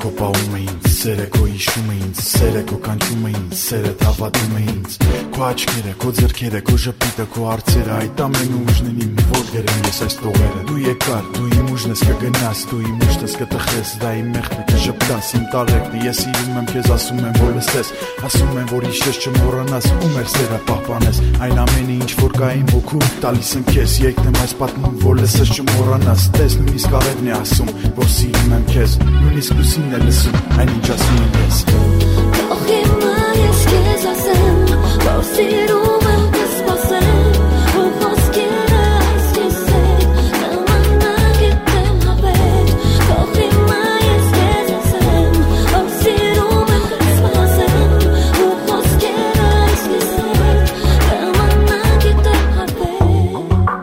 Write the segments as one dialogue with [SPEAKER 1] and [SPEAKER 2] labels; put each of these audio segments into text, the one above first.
[SPEAKER 1] քո պահում է ինձ, սերը քո հիշում է ինձ, սերը քո կանչում է ինձ, սերը հավատում է ինձ, քո աչքերը, քո ձեռքերը, քո ժպիտը, քո արցերը, այդ ամենը ուժն են իմ, որ գրեմ ես այս տողերը։ Դու եկար, դու իմ ուժն ես կգնաս, դու իմ ուժն ես կտխես, դա իմ մեղքն է կժպտաս, իմ տարեկն է, ես սիրում եմ քեզ, ասում եմ որ լսես, ասում եմ որ հիշես չմոռանաս, ու մեր սերը պահպանես, այն ամենը ինչ որ կա իմ հոգում, տալիս եմ քեզ, եկնեմ այս պատմում, որ լսես չմոռանաս, տես նույնիսկ արևն է ասում, որ սիրում եմ քեզ, նույնիսկ լուսինն է լսում, այն ինչ ասում եմ ես։
[SPEAKER 2] Թող հիմա ես քեզ ասեմ, որ սիրում եմ քեզ սպասեմ, ու խոսքերը այս կեսել, կամանակ եմ հավեր, թող հիմա ես քեզ ասեմ, որ սիրում եմ քեզ սպասեմ, ու խոսքերը այս կեսել, կամանակ եմ հավեր։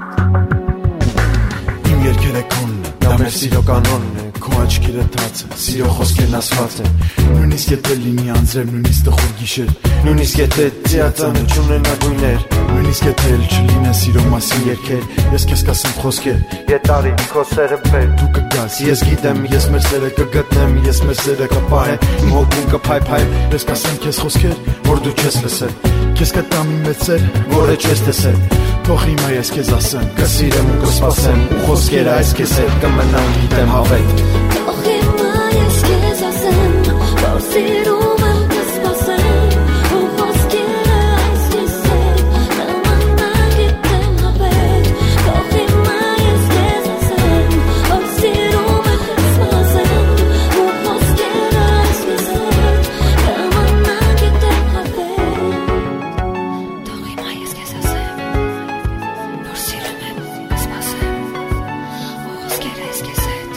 [SPEAKER 1] Իմ երկերը քոնն է, դա մեր սիրո կանոնն է, քո աչքերը թացը, սիրո խոսքերն ասված են, նույնիսկ եթե լինի անձրև, նույնիսկ տխուր գիշեր, նույնիսկ եթե ծիածանը չունենա գույներ, նույնիսկ եթե էլ չլինեն սիրո մասին երգեր, ես քեզ կասեմ խոսքեր,
[SPEAKER 3] Ետարի քո սերը բեր,
[SPEAKER 1] դու կգաս, ես գիտեմ, ես մեր սերը կգտնեմ, ես մեր սերը կպահեմ, իմ հոգում կփայփայ, ես կասեմ քեզ խոսքեր, որ դու չես լսել, քեզ կտամ իմ մեծ սեր, որը չես տեսել, թող հիմա ես քեզ ասեմ, կսիրեմ ու կսպասեմ, ու խոսքերը այս քեզ հետ կմնան գիտեմ հավետ։
[SPEAKER 2] Թող հիմա ես քեզ ասեմ, որ սիրում եմ քեզ սպասեմ, ու խոսքերը այս քեզ հետ կամանակ եմ հավեր, թող հիմա ես քեզ ասեմ, որ սիրում եմ քեզ սպասեմ, ու խոսքերը այս քեզ հետ կամանակ եմ հավեր, թող հիմա ես քեզ ասեմ, որ սիրում եմ քեզ սպասեմ, ու խոսքերը այս քեզ հետ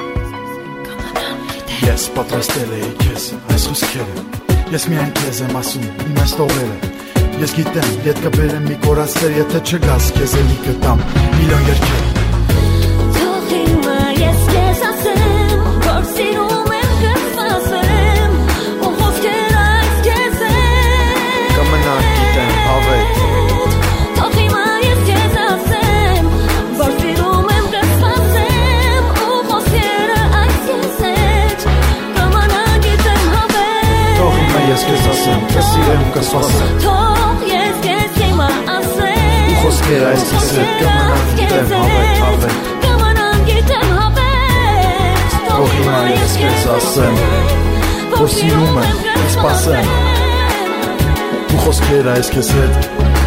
[SPEAKER 1] Ես պատրաստել էի քեզ այս խոսքերը, ես միայն քեզ եմ ասում իմ այս տողերը, ես գիտեմ, ետ կբերեմ մի կորացներ, եթե չգաս քեզ էլի կտամ միլիոն երգեր։
[SPEAKER 2] Թող հիմա ես քեզ ասեմ, որ սիրում եմ քեզ սպասեմ, ու խոսքերը այս քեզ հետ
[SPEAKER 3] կմնան գիտեմ հավետ,
[SPEAKER 2] Թող հիմա ես քեզ ասեմ, որ սիրում եմ քեզ սպասեմ, ու խոսքերը այս քեզ հետ կամանակ եմ հավեր,
[SPEAKER 1] Թող հիմա ես քեզ ասեմ, կսիրեմ ու կսպասեմ,
[SPEAKER 2] թող ես քեզ հիմա ասեմ,
[SPEAKER 1] ու խոսքերը այս քեզ հետ կմնան գիտեմ հավետ,
[SPEAKER 2] կամանակ եմ հավեր,
[SPEAKER 1] Թող հիմա ես քեզ ասեմ, որ սիրում եմ, կսպասեմ, ու խոսքերը այս քեզ հետ